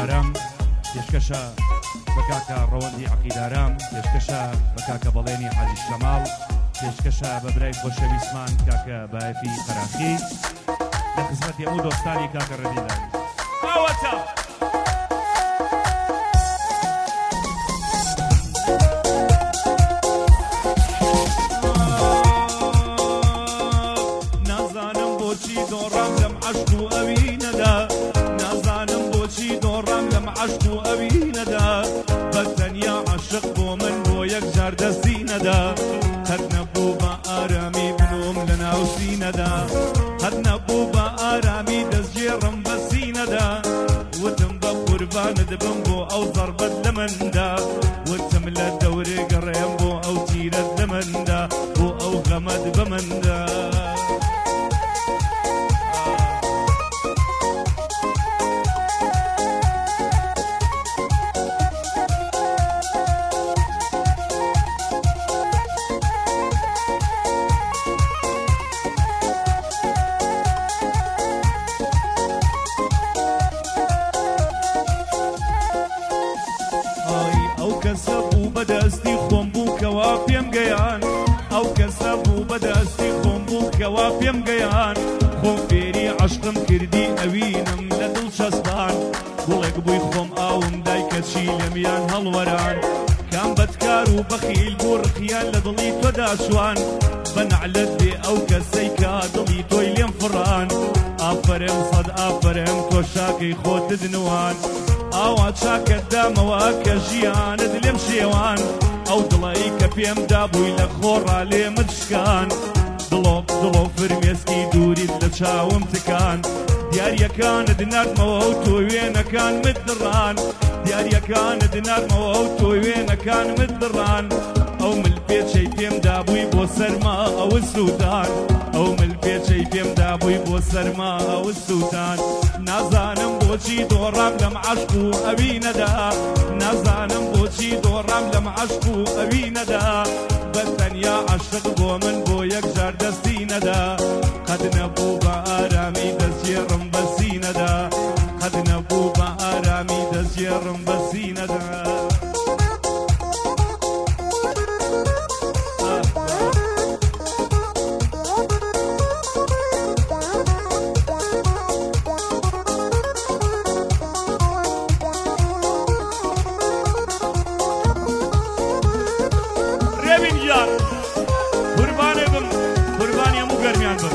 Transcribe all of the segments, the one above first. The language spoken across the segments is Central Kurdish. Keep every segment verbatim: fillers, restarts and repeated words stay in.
عقیدارم پێشکەشە بە کاکە ڕەوەندی عقیدارام پێشکەشە بە کاکە بەڵێنی حاجی شەماڵ پێشکەشە بە برای خۆشەویستمان کاکە بایەفی قەراخی لە خزمەتی هەموو دۆستانی کاکە ڕەبینداری ئاوەتە نازانم بۆچی دۆڕام لەم عەشق و ئەوینەدا نازانم بۆچی دۆڕام لەم عەشق و ئەوینەدا بە تەنیا عاشق بۆ من بۆ یەکجار دەستی نەدا قەت نەبوو بە ئارامی بنۆم لە ناو سینەدا قەت نەبوو بە ئارامی دەستگێڕم بە سینەدا وتم بە قوربانت بم بۆ ئەو زەربەت لە مندا وتم لە دەورێ گەڕێم بۆ ئەو تیرەت لە مندا بۆ ئەو غەمەت بە مندا کەسە بوو بەدەستی خۆم بوو کەوا پێم گەیان ئەو کەسە بوو بەدەستی خۆم بوو کەوا پێم گەیان خۆم فێری عەشقم کردی ئەوینم لە دڵ چەسبان گوڵێک بووی خۆم ئاوم دای کەچی لەمیان هەڵوەران کام بەدکار و بەخیل بوو ڕقیان لە دڵی تۆدا چوان بە نەعلەت بێ ئەو کەسەی کا دڵی تۆی لێم فڕان ئافەرێم سەد ئافەرێم تۆ شاکەی خۆتت نوان ئاوا چاکەت دامەوە کە ژیانت لێم شێوان ئەو دڵایی کە پێم دابووی لە خۆڕا لێمت شکان دڵۆ دڵۆ فرمێسکی دووریت لە چاوم تکان دیاریەکانت نردمەوە و تۆ وێنەکانمت دڕان دیاریەکانت نردمەوە و تۆ وێنەکانمت دڕان ئەو ملپێچەی پێم دابووی بۆ سەرما ئەوە سووتان ئەو ملپێچەی پێم دابووی بۆ سەرما ئەوە سووتان نازانم بۆچی دۆڕام لەم عەشق و ئەوینەدا نازانم بۆچی دۆڕام لەم عەشق و ئەوینەدا بە تەنیا عاشق بۆ من بۆ یەکجار دەستی نەدا قەت نەبوو بە ئارامی دەستگێڕم بە سینەدا قەت نەبوو بە ئارامی دەستگێڕم بە سینەدا قوربانێ بم قوربانی هەموو گەرمیان بم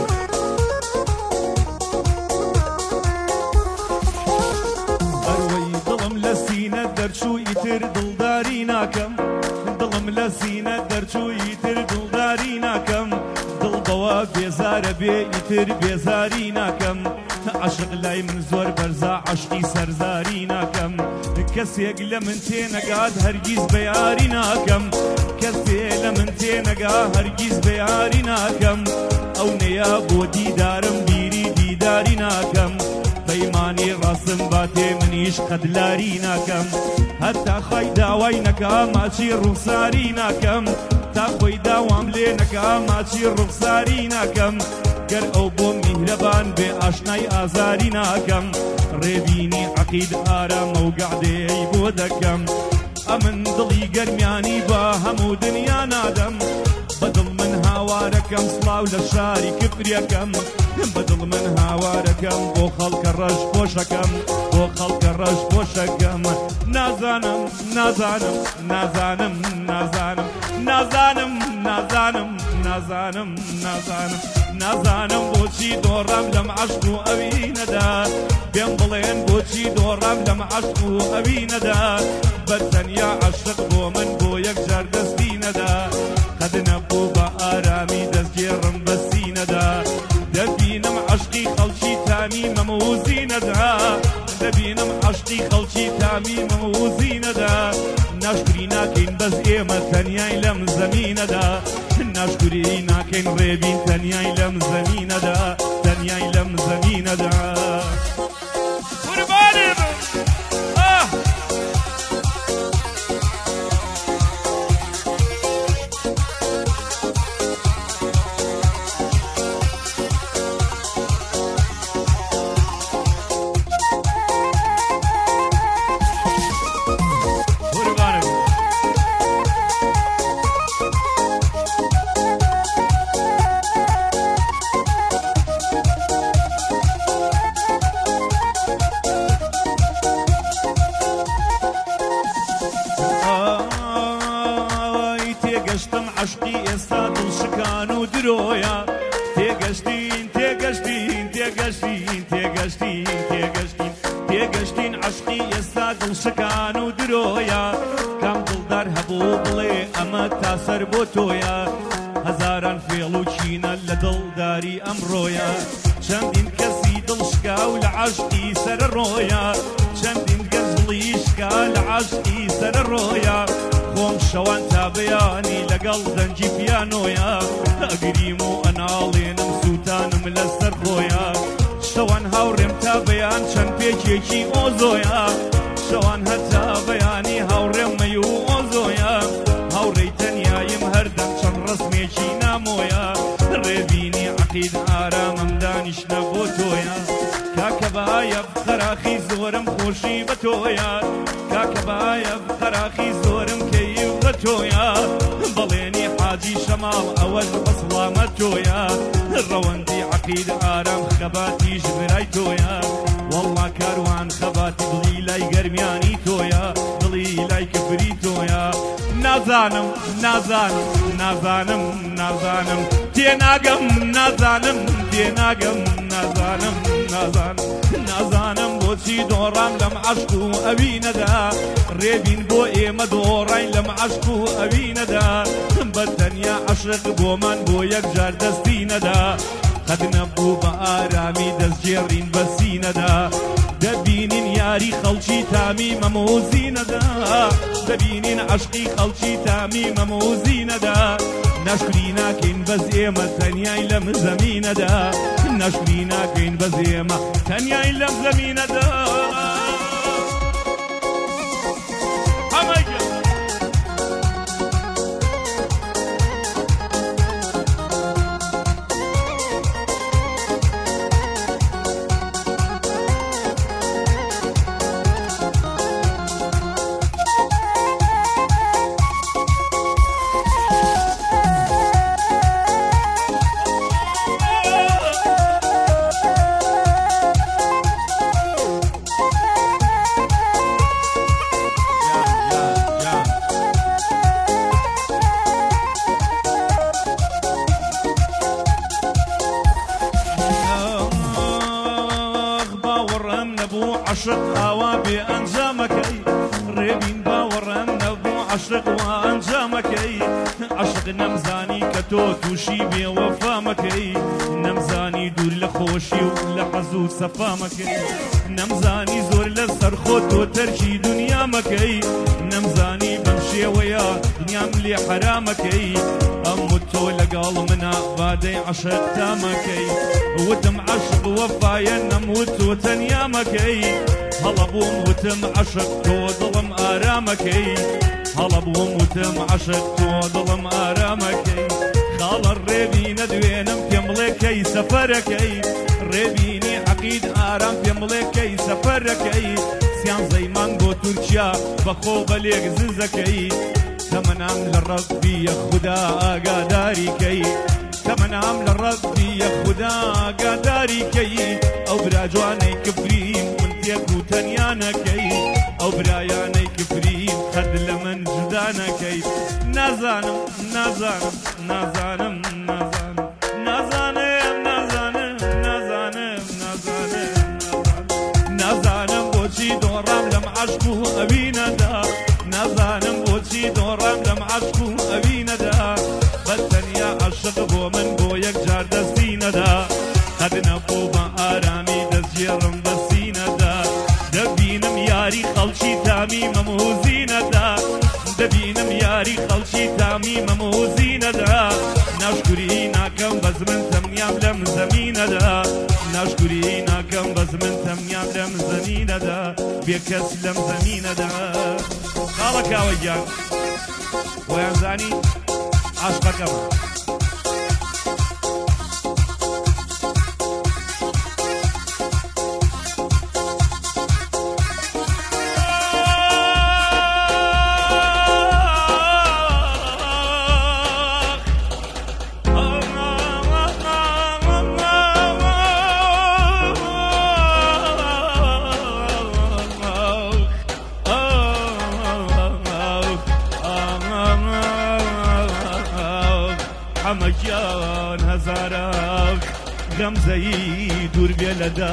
ئەروەی دڵم لە سینە دەرچوو ئیتر دڵداری ناکەم دڵم لە سینە دەرچوو ئیتر دڵداری ناکەم دڵ بەوە بێزارە بێ ئیتر بێزاری ناکەم عاشق لای من زۆر بەرزە عاشقی سەرزاری ناکەم کەسێک لە من تێنەگات هەرگیز بەیاری ناکەم کەسێ لە من تێنەگا هەرگیز بەیاری ناکەم ئەو نەیە بۆ دیدارم بیری دیداری ناکەم پەیمانی ڕاستم باتێ منیش قەدلاری ناکەم هەتا خۆی داوای نەکا ماچی ڕوخساری ناکەم تا خۆی داوام لێ نەکا ماچی ڕوخساری ناکەم گەر ئەو بۆ میهرەبان بێ ئاشنای ئازاری ناکەم ڕێبینی عەقید ئارامە و گەعدەی بۆ دەکەم ئەمن دڵی گەرمیانی بە هەموو دنیا نادەم بەدڵ من هاوارەکەم سڵاو لە شاری کفریەکەم بەدڵ من هاوارەکەم بۆ خەڵکە ڕەش پۆشەکەم بۆ خەڵکە ڕەش پۆشەکەم نازانم نازانم نازانم نازانم نازانم نازانم نازانم نازانم نازانم بۆچی دۆڕام لەم عەشق و ئەوینەدا پێم بڵێن بۆچی دۆڕام لەم عەشق و ئەوینەدا بە تەنیا عاشق بۆ من بۆ یەکجار دەستی نەدا قەت نەبوو بە ئارامی دەستگێڕم بە سینەدا دەبینم عەشقی خەڵکی تامیمەم و زینەدا دەبینم عەشقی خەڵکی تامیمەم و زینەدا ناشکری ناکەین بەس ئێمە تەنیای لەم زەمینەدا ناشکری ناکەین ڕێبین تەنیای لەم زەمینەدا تەنیای لەم زەمینەدا قوربانێ بم درۆیە تێگەشتین تێگەشتین تێگەشتین تێگەشتین تێگەشتین تێگەشتین عەشقی ئێستا دڵشەکان و درۆیە کام دڵدار هەبوو بڵێ ئەمە تاسەر بۆ تۆیە هەزاران فێڵ و چینە لە دڵداری ئەمڕۆیە چەندین کەسی دڵشکا و لە عەشقی سەرە ڕۆیە چەندین کەس دڵیشکا لە عەشقی سەرە ڕۆیە خۆم شەوان تا بەیانی لەگەڵ دەنجی پیانۆیە ئەگریم و ئەناڵێنم سووتانم لەسەر خۆیە شەوان هاوڕێم تا بەیان چەند پێچێکی ئۆزۆیە شەوان هەتا بەیانی هاوڕێممەی و ئۆزۆیە هاوڕێی تەنیایم هەردەم چەند ڕسمێکی نامۆیە ڕێبینی عەقید ئارامم دانیشتە بۆ تۆیە کاکە بایە بخەراخی زۆرم خۆشی بە تۆیە کاکە بایە بخەراخی زۆرم کەیف بە تۆیە بەڵێنی حاجی شەماڵ ئەوەش بە سڵامەت تۆیە ڕەوەندی عەقید ئارام خەباتیش برای تۆیە وەڵڵا کاروان خەباتی دڵی لای گەرمیانی تۆیە دڵی لای کفری تۆیە نازانم نازانم نازانم نازانم تێناگەم نازانم تێناگەم نازانم نازانم نازانم بۆچی دۆڕام لەم عەشق و ئەوینەدا ڕێبین بۆ ئێمە دۆڕین لەم عەشق و ئەوینەدا بەتەنیا عەشق بۆمان بۆ یەکجار دەستی نەدا قەد نەبوو بە ئارامی دەستگێڕین بە سینەدا دەبینین یاری خەڵکی تامی مەمۆزینەدا دەبینین عەشقی خەڵکی تامی مەمۆزینەدا نەشری ناکەین بەس ئێمە تەنیای لەم زەمینەدا نەشری ناکەین بەس ئێمە تەنیای لەم زەمینەدا عەشق ئاوا بێ ئەنجامەکەی ڕێبین باوەڕەم نەبوو عەشق وا ئەنجامەکەی عەشق نەمزانی کە تۆ تووشی بێوەفامەکەی نەمزانی دوور لە خۆشی و لە حەز و سەفامەکەی نەمزانی زۆر لە سەرخۆ تۆ تەرکی دونیامەکەی نەمزانی بەم شێوەیە دنیام لێ حەرامەکەی ئەموو تۆ لەگەڵ منە بادەی عەشق تامەکەی وتم عەشق وەفایە نەموت تۆ تەنیامەکەی هەڵە بووم وتم عەشق تۆ دڵم ئارامەکەی هەڵە بووم وتم عەشق تۆ دڵم ئارامەکەی خاڵە ڕێبینە دوێنم پێم بڵێ کەی سەفەرەکەی ڕێبینی عەقید ئارام پێم بڵێ کەی سەفەرەکەی سیانزەی مانگ بۆ تورکیا بەخۆ بەلێک زنزەکەی تەمەنام لە ڕەبی خوددا ئاگاداریکەی تەمەنام لە ڕەبی خوددا ئاگاداریکەی ئەو برا جوانەی کفریم تێک و تەنیانەکەی ئەو برایانەی کفریم قەد لە من جودانەکەی نازانم نازانم نازانم نازانم نازانم نازانم نازانم نازانم نازانم بۆچی دۆڕام لەم عەشق و ئەوینەدا نازانم بۆچی دۆڕام لەم عەشق و ئەوینەدا بەتەنیا عەشق بۆ من بۆ یەکجار دەستی نەدا قەد نەبوو بە ئارامی دەستگێڕم بە سینەدا دەبینم یاری خەڵکی تامی مەمۆزینەدا دەبینم یاری خەڵکی تامی مەمۆزینەدا ناشکوری ناکەم بەس من تەمنیام لەم زەمینەدا ناشکوری ناکەم بەس من تەمنیام لەم زەمینەدا بێکەس لەم زەمینەدا خاڵە کاوەگیان بۆیان زانی عاشقەکەمە حەمەکیان هەزارە غەمزەی دوور بێ لەدا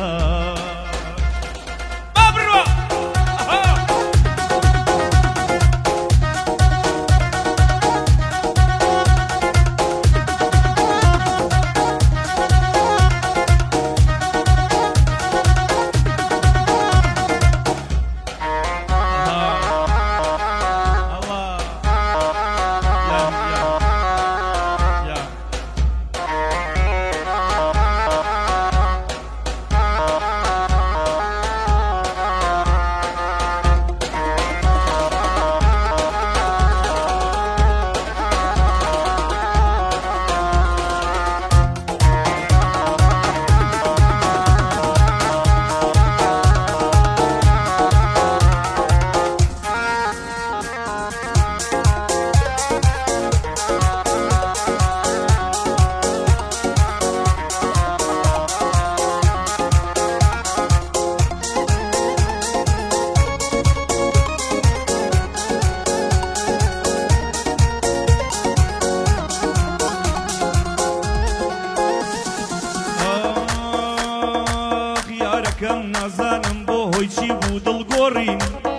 یارەکەم نازانم بۆ هۆی چی بوو دڵگۆڕین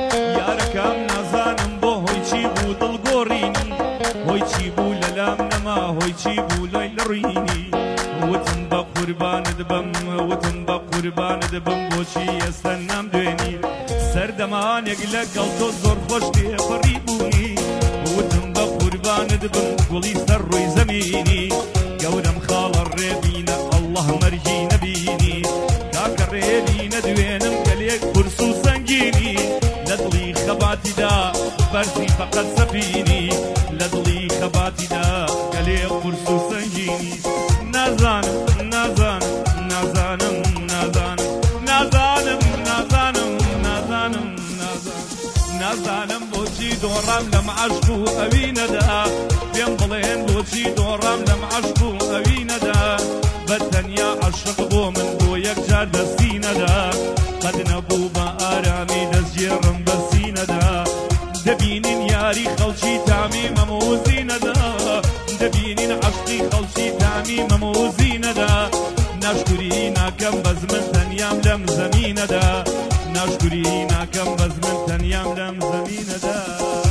یارەکەم نازانم بۆ هۆی چی بوو دڵگۆڕین هۆی چی بوو لەلام نەما هۆی چی بوو لای لە ڕوینی وتم بە قوربانت بم وتم بە قوربانت بم بۆچی ئێستا نامدوێنی سەردەمانێک لەگەڵ تۆ زۆر خۆش پێپەڕی بوونی وتم بە قوربانت بم گوڵی سەر ڕووی زەمینی گەورەم خاڵە ڕێبینە ئەڵڵەه مەرجی نەبینی کاکە ڕێبی نەدوێنم گەلێک قورس و سەنگینی لە دڵی خەباتیدا بەرزی فەقەت سەفینی لە دڵی خەباتیدا گەلێک قورس و سەنگینی نازانم نازانم نازانم نازانم نازانم نازانم نازانم نازانم بۆچی دۆڕام لەم عەشق و ئەوینەدا پێم بڵێن بۆچی دۆڕام لەم عەشق و ئەوینەدا بەتەنیا عەشق بۆ من بۆ یەکجار دەستی نەدا قەت نەبوو بە ئارامی دەستگێڕم بە سینەدا دەبینین یاری خەڵکی تامی مەمۆزی نەدا دەبینین عەشقی خەڵکی تامی مەمۆزی نەدا ناشکوری ناکەم بەز من تەنیام لەم زەمینەدا ناشکوری ناکەم بەز من تەنیام لەم زەمینەدا